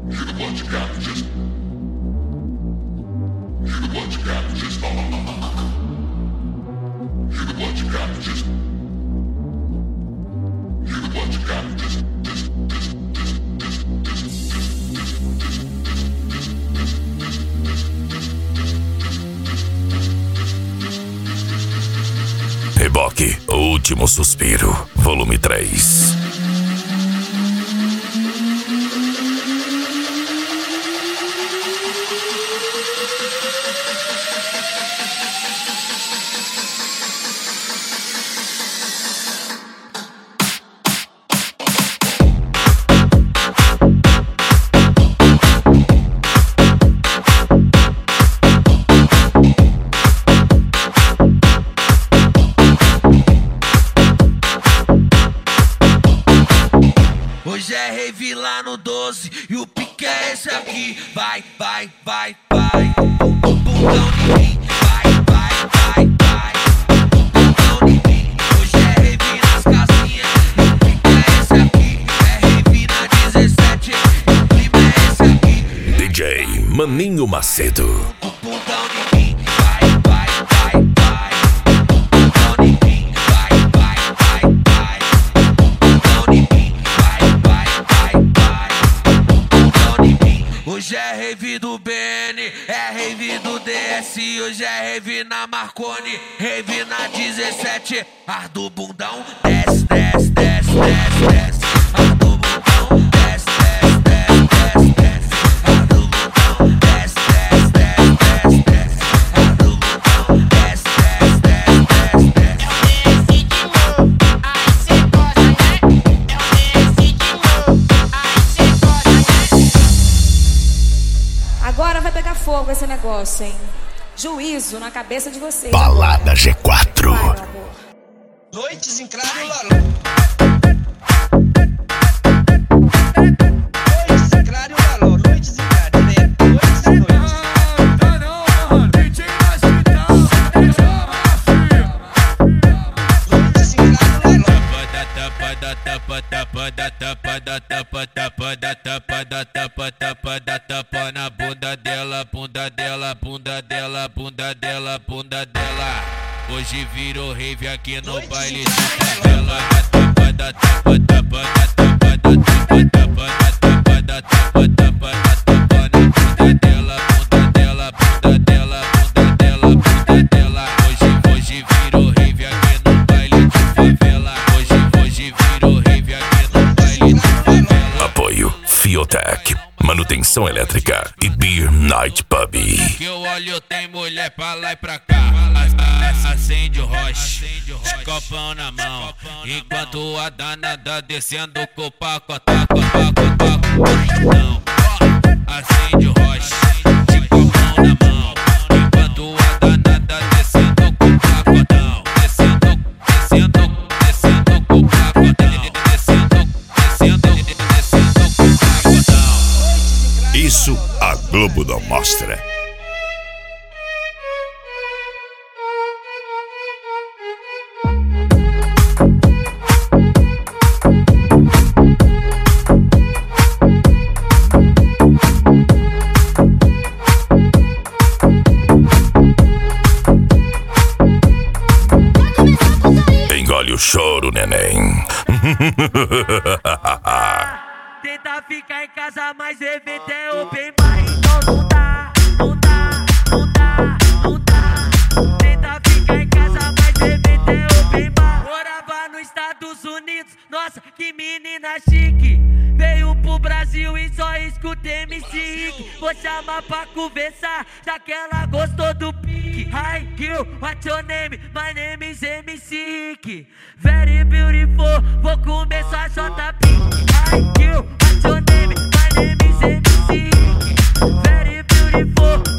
Reboque, o último suspiro, volume 3. Hoje é rave lá no 12 e o pique é esse aqui. Vai, vai, vai, vai. Bundão de mim. Vai, vai, vai, vai. Bundão de mim. Hoje é rave nas casinhas e o pique é esse aqui. É rave na 17 e o clima é esse aqui. DJ Maninho Macedo. Bundão de mim. Vai, vai, vai, vai. Bundão de mim. Vai, vai, vai, vai. Bundão de mim. Hoje é rave do BN, é rave do DS. Hoje é rave na Marconi, rave na 17. Ar do bundão, desce, desce, desce, desce, desce. Ar do bundão, desce, desce, desce, desce, desce. Ar do bundão, desce, desce, desce, desce, desce. Ar do bundão, desce, desce, desce, desce, desce. Eu desci de novo, aí cê gosta, né? Eu desci de novo, aí cê gosta, né? Agora vai pegar fogo esse negócio, hein? Juízo na cabeça de vocês. Balada G4. Vai, meu amor. Noites em Claro Lalô. Noites em Claro Lalô. Noites em Claro, né? Noites e noites. Noites em Tapa na bunda dela, bunda dela, bunda dela, bunda dela, bunda dela. Hoje virou rave aqui no baile de favela. Tapa da tapa, tapa da tapa, da tapa, tapa da tapa, da tapa, tapa da tapa na bunda dela, bunda dela, bunda dela, bunda dela, bunda dela. Hoje virou rave aqui no baile de favela. Hoje virou rave aqui no baile de favela. Apoio Fiotec, manutenção elétrica e Beer Night Pub. Que eu olho tem mulher pra lá e pra cá. Acende o roche, copão na mão. Enquanto a danada descendo com o paco, taco, taco, taco. Não, acende o roche, copão na mão. Enquanto a danada descendo com o paco, não. Descendo com o paco, não. Descendo com o paco, não. Isso a Globo não mostra. Engole o choro, neném. Tenta ficar em casa, mas evento é open bar. Então não dá, não dá, não dá, não dá. Tenta ficar em casa, mas evento é open bar. Morava nos Estados Unidos, nossa, que menina chique. Veio pro Brasil e só escuta MC Rick. Vou chamar pra conversar, já que ela gostou do pique. Hi girl, what's your name? My name is MC Rick. Very beautiful, vou começar a J Pink. Hi girl, what's your name? My name is MC Rick. Very beautiful,